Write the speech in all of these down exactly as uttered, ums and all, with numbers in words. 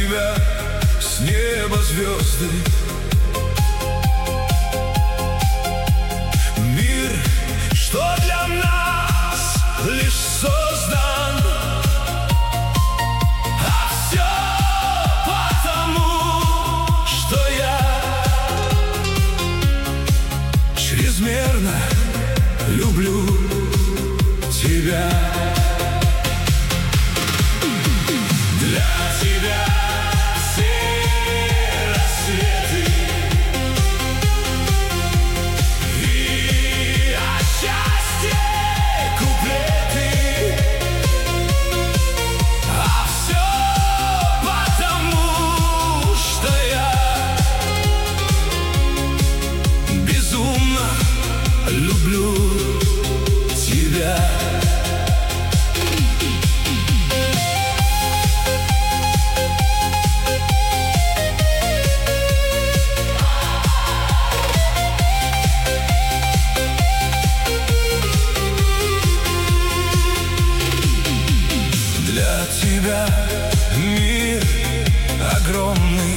тебя с неба звезды. Мир, что для нас лишь создан, а все потому, что я чрезмерно люблю тебя. Для тебя все рассветы, и о счастье куплеты, а все потому, что я безумно люблю тебя. Для тебя мир огромный,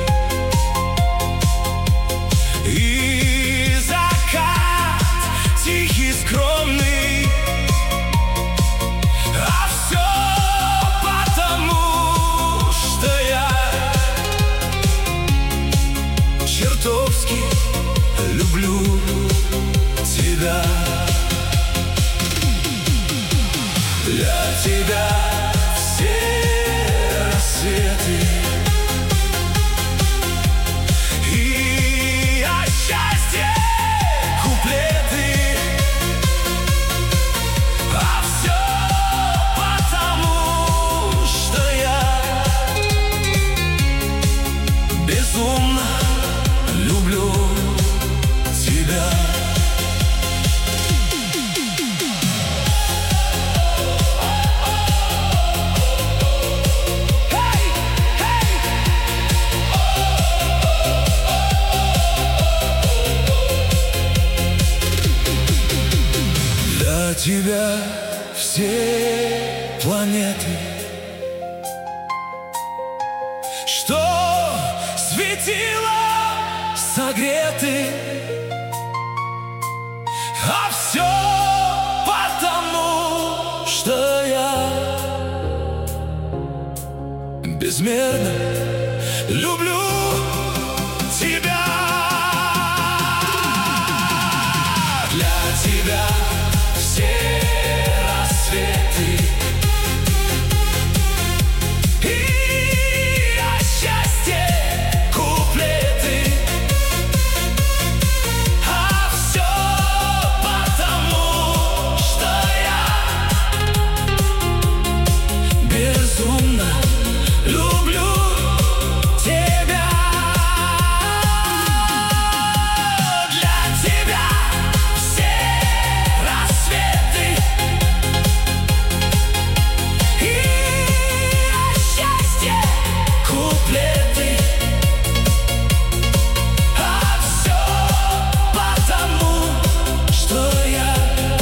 и закат тихий, скромный, а все потому, что я чертовски люблю тебя. Для тебя все рассветы, и о счастье куплеты, а все потому, что я безумно люблю тебя. Для тебя все планеты, что светило согреты, а все потому, что я безмерно люблю тебя. Для тебя все рассветы, и о счастье куплеты, а все потому, что я безумно люблю тебя. Для тебя все рассветы, и о счастье куплеты, а все потому, что я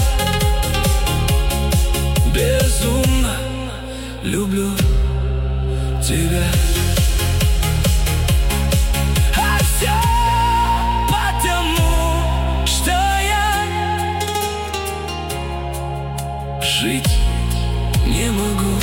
безумно люблю тебя. А все потому, что я жить не могу